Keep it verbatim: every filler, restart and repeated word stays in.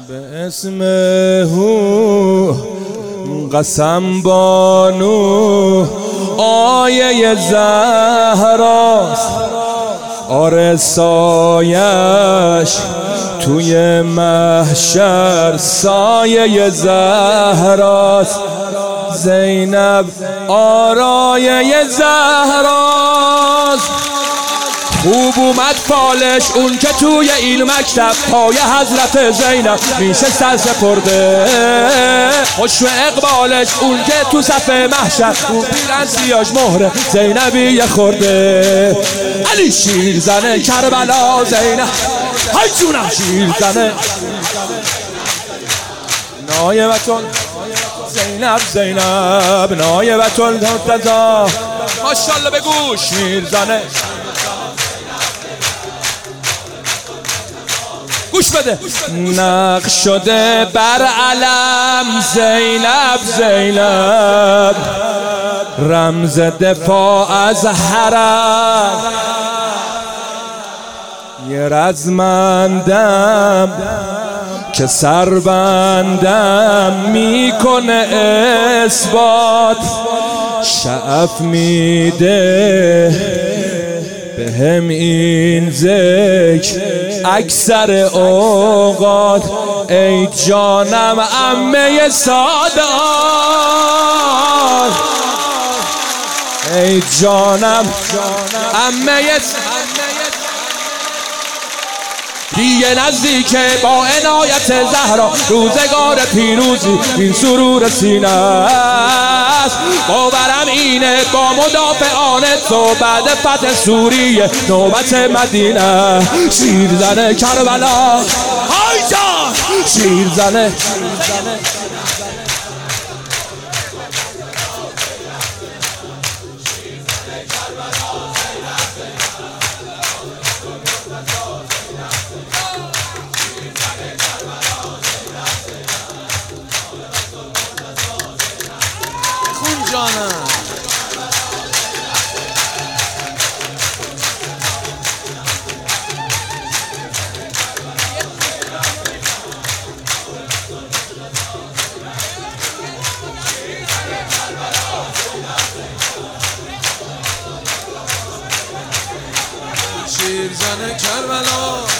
به اسم هو قسم بانو آیه زهراست، آره سایش توی محشر سایه زهراست. زینب آرایه زهراست. خوب اومد فالش اون که توی این مکتب پای حضرت زینب میشه سر سپرده. خوش و اقبالش اون که تو صف محشر اون پیرن سیاش مهره زینبی یه خورده. علی شیر زنه کربلا زینب های جونم شیر زنه نایه بطل زینب زینب نایه بطل مرتضا ماشالله بگو شیر زنه. گوش بده. نقش شده بر علم زینب زینب رمز دفاع از حرم. یه رزمندم که سربندم میکنه اثبات، شعف میده به هم این ذکر اکثر اوقات. ای جانم عمه سادات، ای جانم عمه دیگه نزدیکه با عنایت زهرا روزگار پیروزی این سرور سینه است. باورم اینه با مدافعان تو بعد فتح سوریه نوبت مدینه. شیر زنه کربلا های جان شیر زنه جانم. شیر زنه کربلا